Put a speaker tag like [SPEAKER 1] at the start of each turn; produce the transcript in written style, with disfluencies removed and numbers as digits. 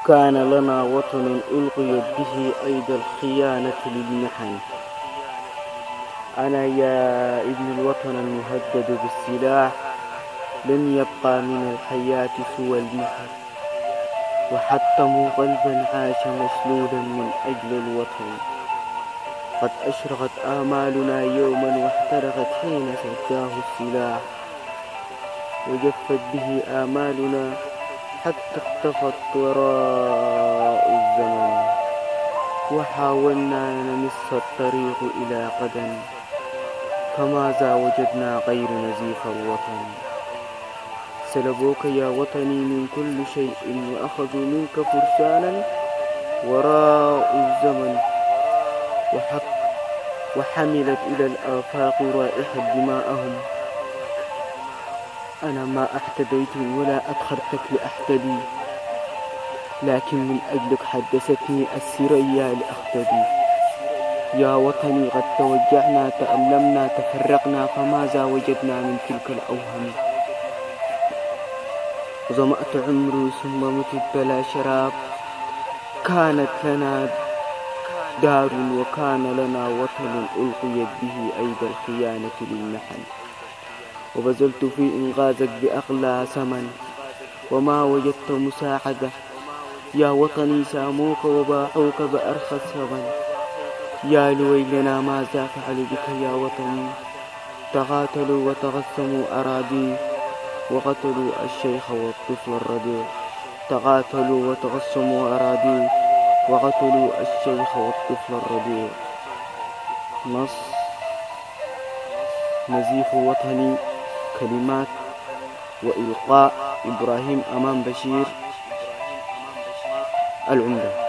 [SPEAKER 1] كان لنا وطن ألقيت به أيدي الخيانة للمحن. أنا يا ابن الوطن المهدد بالسلاح، لن يبقى من الحياة سوى المحن، وحطموا قلبا عاش مشلولا من أجل الوطن. قد أشرقت آمالنا يوما واحترقت حين سجاه السلاح، وجفت به آمالنا حتى اختفت وراء الزمن. وحاولنا نمس الطريق إلى قدم، فماذا وجدنا غير نزيف الوطن. سلبوك يا وطني من كل شيء، وأخذوا منك فرسانا وراء الزمن، وحملت إلى الآفاق رائحة دماءهم. أنا ما احتديت ولا أدخرتك لأحتدي، لكن من أجلك حدثتني السرية لأختدي. يا وطني قد توجعنا تألمنا تفرقنا، فماذا وجدنا من تلك الأوهام. ظمأت عمري ثم متت بلا شراب، كانت لنا دار وكان لنا وطن ألقيت به أيدي الخيانة للمحن. وبذلت في إنغاذك بأغلى ثمن، وما وجدت مساعدة. يا وطني ساموك وباعوك بأرخص ثمن. يا لويلنا ماذا فعلوا بك يا وطني. تقاتلوا وتغسموا أراضي، وقتلوا الشيخ والطفل الرضيع. تقاتلوا وتغسموا أراضي، وقتلوا الشيخ والطفل الرضيع. نص نزيف وطني. كلمات وإلقاء إبراهيم أمان بشير العمدة.